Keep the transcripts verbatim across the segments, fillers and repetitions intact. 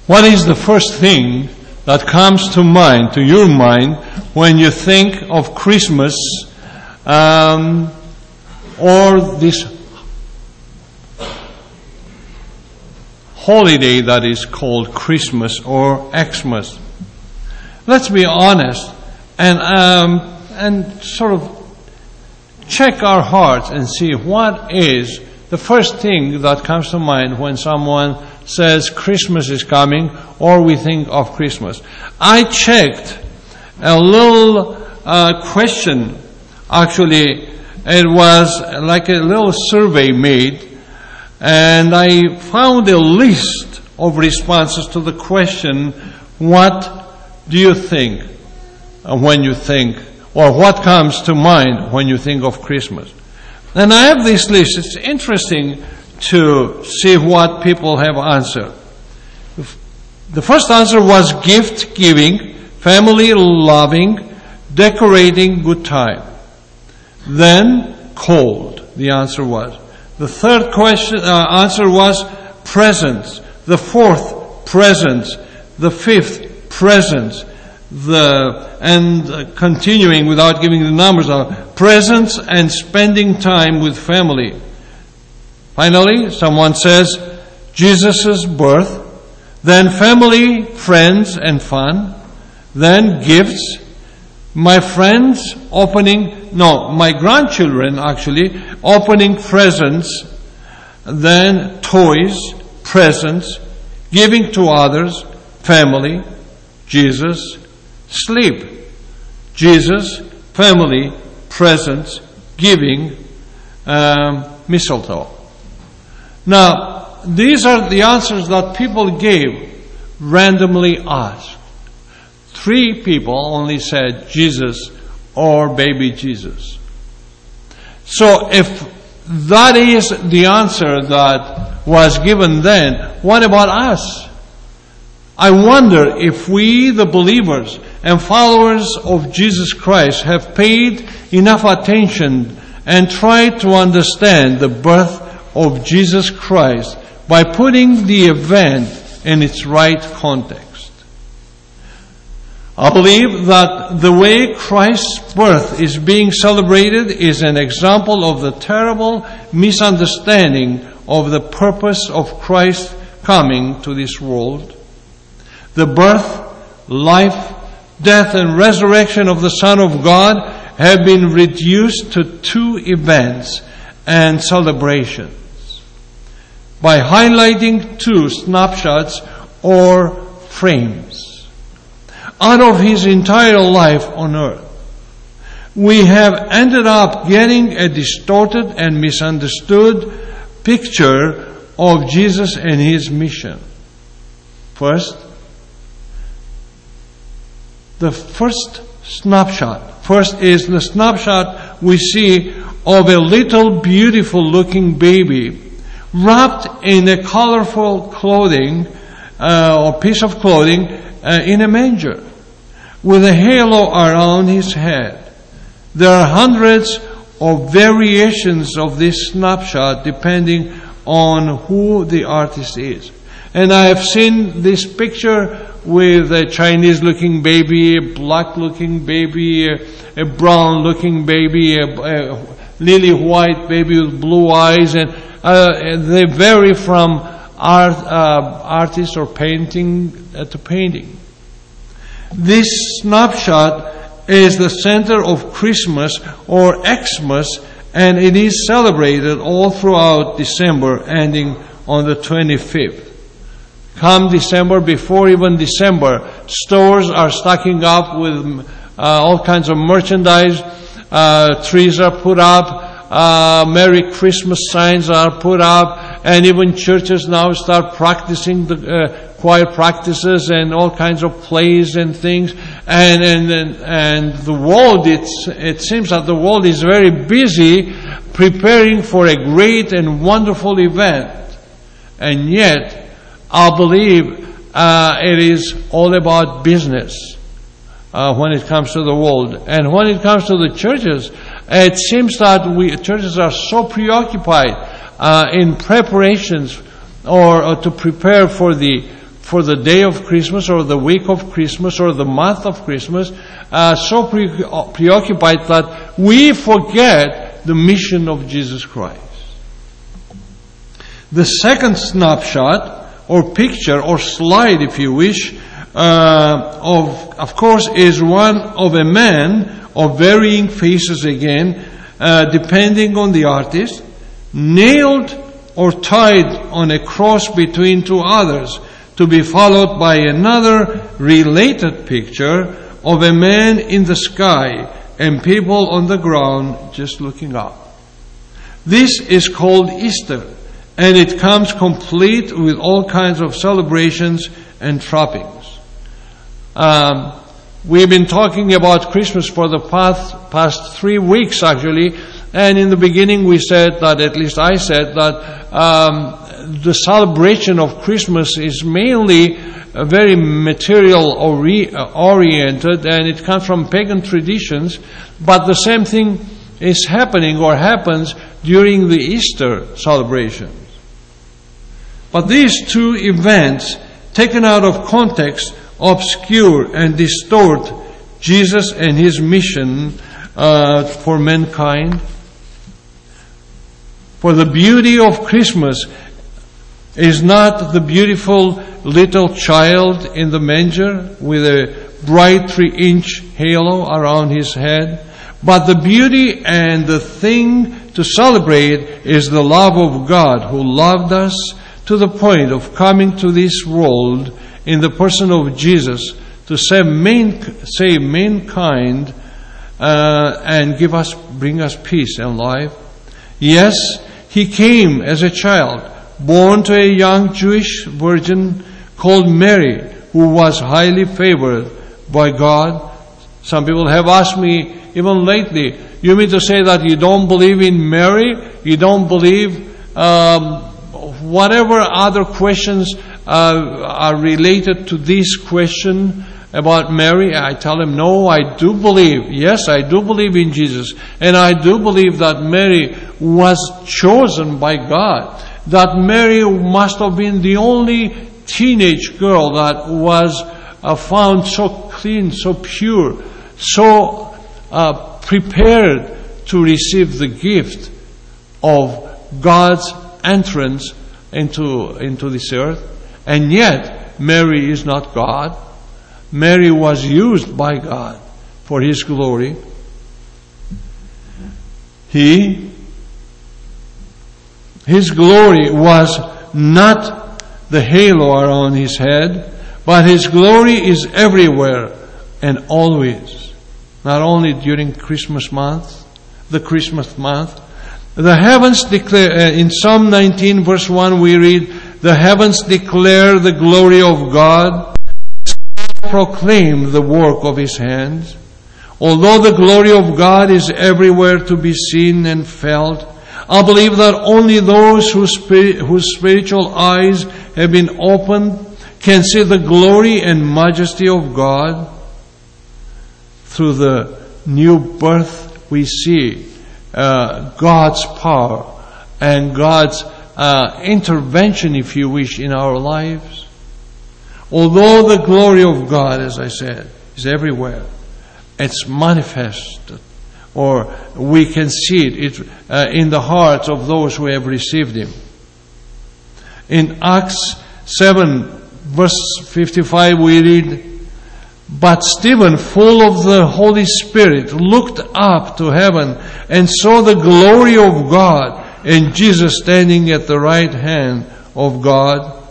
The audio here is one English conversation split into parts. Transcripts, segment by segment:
What is the first thing that comes to mind, to your mind, when you think of Christmas um, or this holiday that is called Christmas or Xmas? Let's be honest and um, and sort of check our hearts and see what is the first thing that comes to mind when someone says Christmas is coming or we think of Christmas. I checked a little uh, question. Actually, it was like a little survey made, and I found a list of responses to the question, what do you think when you think, or what comes to mind when you think of Christmas? And I have this list. It's interesting to see what people have answered. The first answer was gift giving, family loving, decorating, good time. Then cold, the answer was. The third question uh, answer was presents. The fourth, presents. The fifth, presents. The and uh, continuing without giving the numbers of presents and spending time with family. Finally, someone says Jesus' birth, then family, friends, and fun, then gifts, my friends opening, no, my grandchildren actually, opening presents, then toys, presents, giving to others, family, Jesus, sleep, Jesus, family, presents, giving, um, mistletoe. Now, these are the answers that people gave, randomly asked. Three people only said Jesus or baby Jesus. So if that is the answer that was given then, what about us? I wonder if we, the believers and followers of Jesus Christ, have paid enough attention and tried to understand the birth of Jesus Christ by putting the event in its right context. I believe that the way Christ's birth is being celebrated is an example of the terrible misunderstanding of the purpose of Christ coming to this world. The birth, life, death, and resurrection of the Son of God have been reduced to two events and celebrations by highlighting two snapshots or frames out of his entire life on earth. We have ended up getting a distorted and misunderstood picture of Jesus and his mission. First, the first snapshot. First is the snapshot we see of a little beautiful looking baby wrapped in a colorful clothing uh, or piece of clothing uh, in a manger with a halo around his head. There are hundreds of variations of this snapshot depending on who the artist is. And I have seen this picture with a Chinese-looking baby, a black-looking baby, a, a brown-looking baby, a, a lily-white baby with blue eyes, and uh, they vary from art, uh, artist or painting uh, to painting. This snapshot is the center of Christmas or Xmas, and it is celebrated all throughout December, ending on the twenty-fifth. Come December, before even December, stores are stocking up with uh, all kinds of merchandise. Uh, trees are put up. Uh, Merry Christmas signs are put up. And even churches now start practicing the uh, choir practices and all kinds of plays and things. And and and, and the world, it's, it seems that the world is very busy preparing for a great and wonderful event. And yet, I believe uh, it is all about business uh, when it comes to the world. And when it comes to the churches, it seems that we churches are so preoccupied uh, in preparations or, or to prepare for the for the day of Christmas or the week of Christmas or the month of Christmas, uh, so pre- preoccupied that we forget the mission of Jesus Christ. The second snapshot, or picture, or slide, if you wish, uh, of, of course, is one of a man of varying faces again, uh, depending on the artist, nailed or tied on a cross between two others, to be followed by another related picture of a man in the sky and people on the ground just looking up. This is called Easter, and it comes complete with all kinds of celebrations and trappings. Um, we've been talking about Christmas for the past, past three weeks actually, and in the beginning we said that, at least I said, that um, the celebration of Christmas is mainly uh, very material ori- uh, oriented, and it comes from pagan traditions, but the same thing is happening or happens during the Easter celebrations. But these two events, taken out of context, obscure and distort Jesus and His mission uh, for mankind. For the beauty of Christmas is not the beautiful little child in the manger with a bright three-inch halo around his head, but the beauty and the thing to celebrate is the love of God, who loved us to the point of coming to this world in the person of Jesus to save, main, save mankind uh, and give us, bring us peace and life. Yes, He came as a child, born to a young Jewish virgin called Mary, who was highly favored by God. Some people have asked me, even lately, you mean to say that you don't believe in Mary? You don't believe um, whatever other questions uh, are related to this question about Mary? I tell them, no, I do believe. Yes, I do believe in Jesus. And I do believe that Mary was chosen by God. That Mary must have been the only teenage girl that was uh, found so clean, so pure, so uh, prepared to receive the gift of God's entrance into, into this earth. And yet, Mary is not God. Mary was used by God for His glory. He, His glory was not the halo around His head, but His glory is everywhere and always. Not only during Christmas month, the Christmas month. The heavens declare, uh, in Psalm nineteen verse one we read, the heavens declare the glory of God, proclaim the work of His hands. Although the glory of God is everywhere to be seen and felt, I believe that only those whose, spirit, whose spiritual eyes have been opened can see the glory and majesty of God. Through the new birth we see uh, God's power and God's uh, intervention, if you wish, in our lives. Although the glory of God, as I said, is everywhere, it's manifested, or we can see it, it uh, in the hearts of those who have received Him. In Acts seven, verse fifty-five, we read, but Stephen, full of the Holy Spirit, looked up to heaven and saw the glory of God and Jesus standing at the right hand of God.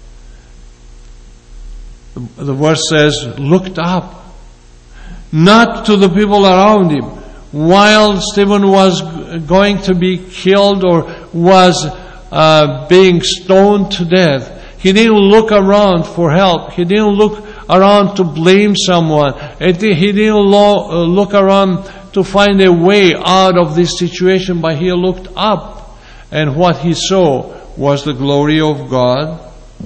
The verse says, looked up, not to the people around him. While Stephen was going to be killed or was uh, being stoned to death, he didn't look around for help. He didn't look around to blame someone. He didn't lo- look around to find a way out of this situation, but he looked up, and what he saw was the glory of God.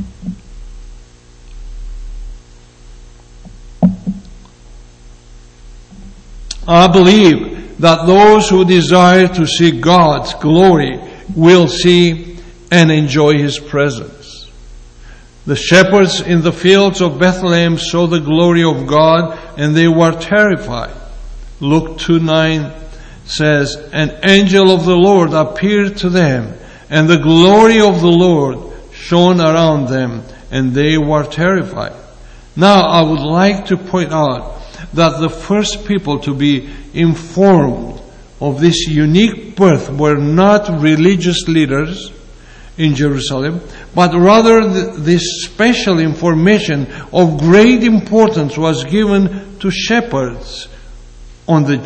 I believe that those who desire to see God's glory will see and enjoy His presence. The shepherds in the fields of Bethlehem saw the glory of God, and they were terrified. Luke two nine says, an angel of the Lord appeared to them, and the glory of the Lord shone around them, and they were terrified. Now, I would like to point out that the first people to be informed of this unique birth were not religious leaders in Jerusalem, but rather this special information of great importance was given to shepherds on the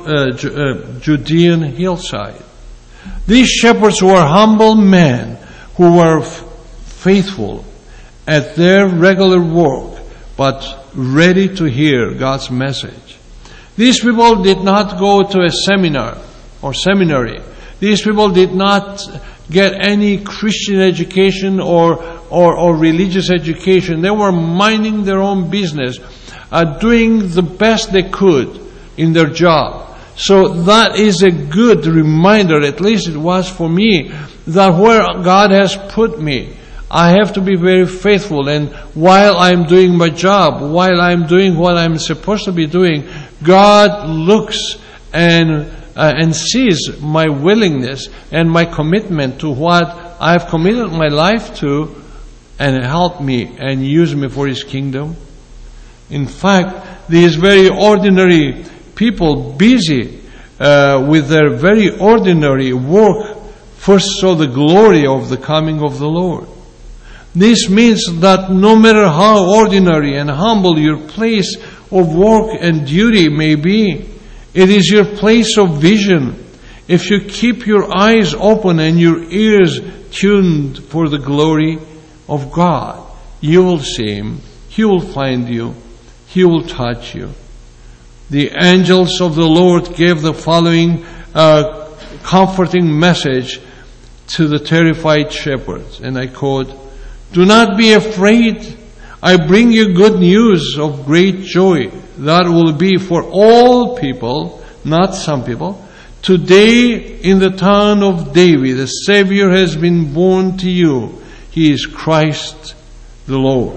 Judean hillside. These shepherds were humble men who were f- faithful at their regular work, but ready to hear God's message. These people did not go to a seminar or seminary. These people did not get any Christian education or, or, or religious education. They were minding their own business, uh, doing the best they could in their job. So that is a good reminder, at least it was for me, that where God has put me, I have to be very faithful. And while I'm doing my job, while I'm doing what I'm supposed to be doing, God looks and uh, and sees my willingness and my commitment to what I've committed my life to, and help me and use me for His kingdom. In fact, these very ordinary people, busy uh, with their very ordinary work, first saw the glory of the coming of the Lord. This means that no matter how ordinary and humble your place of work and duty may be, it is your place of vision. If you keep your eyes open and your ears tuned for the glory of God, you will see Him, He will find you, He will touch you. The angels of the Lord gave the following uh, comforting message to the terrified shepherds, and I quote, "Do not be afraid. I bring you good news of great joy that will be for all people, not some people. Today in the town of David, a Savior has been born to you. He is Christ the Lord."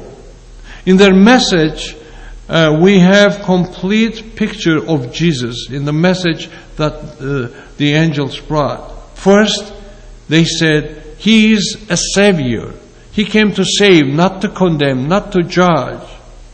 In their message, uh, we have complete picture of Jesus in the message that uh, the angels brought. First, they said, He is a Savior. He came to save, not to condemn, not to judge.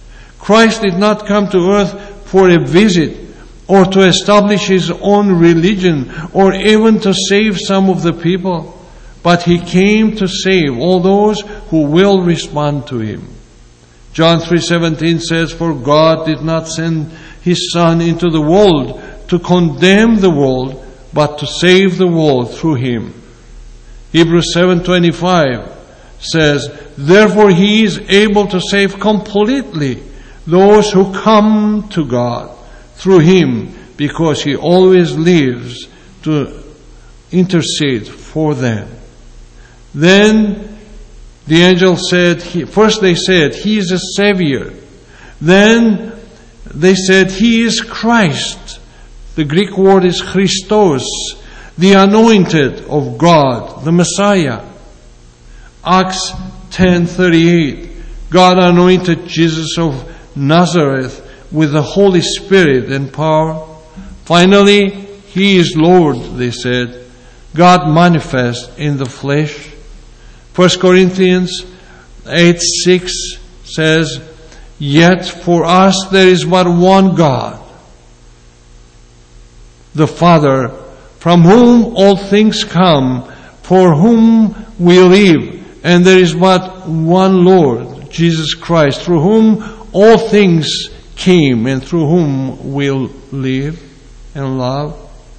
Christ did not come to earth for a visit or to establish His own religion or even to save some of the people, but He came to save all those who will respond to Him. John three seventeen says, "For God did not send His Son into the world to condemn the world, but to save the world through Him." Hebrews seven twenty-five says, "Therefore He is able to save completely those who come to God through Him, because He always lives to intercede for them." Then the angel said, he, first they said, He is a Savior. Then they said, He is Christ. The Greek word is Christos, the anointed of God, the Messiah. Acts ten thirty-eight, God anointed Jesus of Nazareth with the Holy Spirit and power. Finally, He is Lord, they said, God manifest in the flesh. First Corinthians eight six says, "Yet for us there is but one God, the Father, from whom all things come, for whom we live. And there is but one Lord, Jesus Christ, through whom all things came and through whom we'll live and love."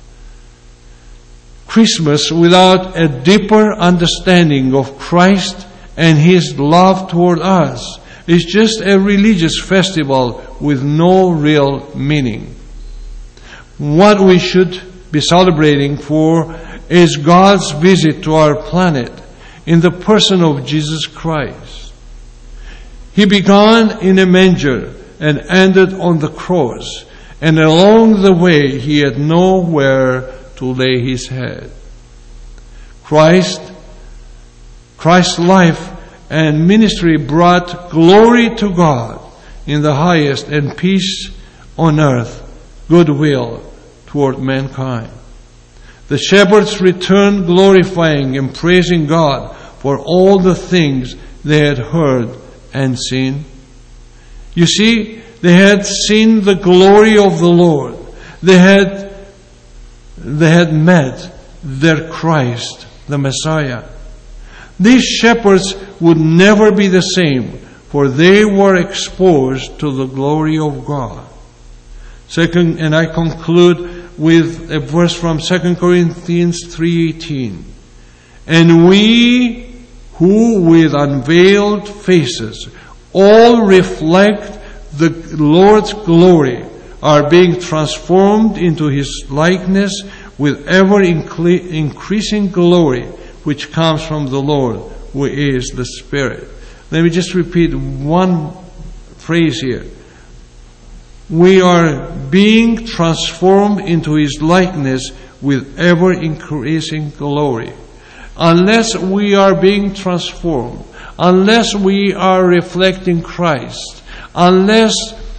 Christmas, without a deeper understanding of Christ and His love toward us, is just a religious festival with no real meaning. What we should be celebrating for is God's visit to our planet in the person of Jesus Christ. He began in a manger and ended on the cross, and along the way He had nowhere to lay His head. Christ, Christ's life and ministry brought glory to God in the highest, and peace on earth, goodwill toward mankind. The shepherds returned glorifying and praising God for all the things they had heard and seen. You see, they had seen the glory of the Lord. They had, they had met their Christ, the Messiah. These shepherds would never be the same, for they were exposed to the glory of God. Second, and I conclude with a verse from Second Corinthians three eighteen. And we who with unveiled faces all reflect the Lord's glory are being transformed into His likeness with ever incre- increasing glory, which comes from the Lord, who is the Spirit. Let me just repeat one phrase here. We are being transformed into His likeness with ever increasing glory. Unless we are being transformed, unless we are reflecting Christ, unless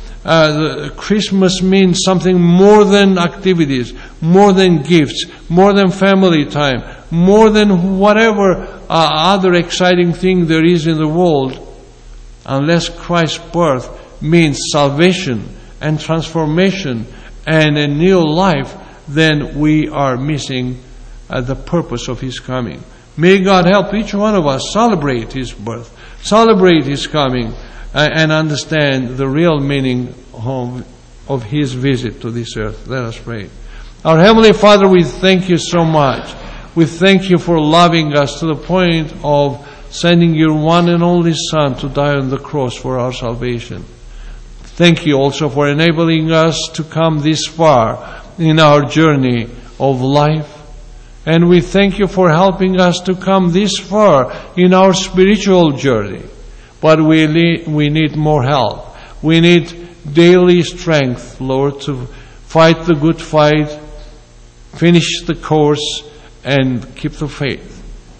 uh, Christmas means something more than activities, more than gifts, more than family time, more than whatever uh, other exciting thing there is in the world, unless Christ's birth means salvation and transformation and a new life, then we are missing uh, the purpose of His coming. May God help each one of us celebrate His birth, celebrate His coming, uh, and understand the real meaning of, of His visit to this earth. Let us pray. Our Heavenly Father, we thank You so much. We thank You for loving us to the point of sending Your one and only Son to die on the cross for our salvation. Thank You also for enabling us to come this far in our journey of life. And we thank You for helping us to come this far in our spiritual journey. But we need, we need more help. We need daily strength, Lord, to fight the good fight, finish the course, and keep the faith.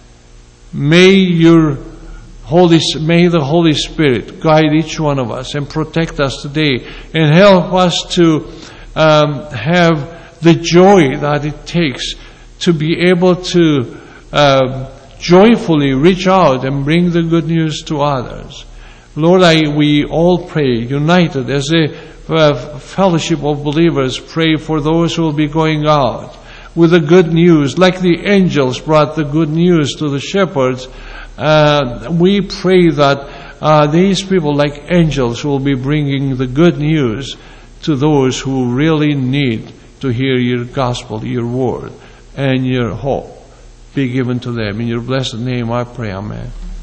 May Your Holy, may the Holy Spirit guide each one of us and protect us today and help us to um, have the joy that it takes to be able to uh, joyfully reach out and bring the good news to others. Lord, I, we all pray, united as a uh, fellowship of believers, pray for those who will be going out with the good news, like the angels brought the good news to the shepherds. Uh, we pray that uh, these people, like angels, will be bringing the good news to those who really need to hear Your gospel, Your word, and Your hope be given to them. In Your blessed name I pray, amen.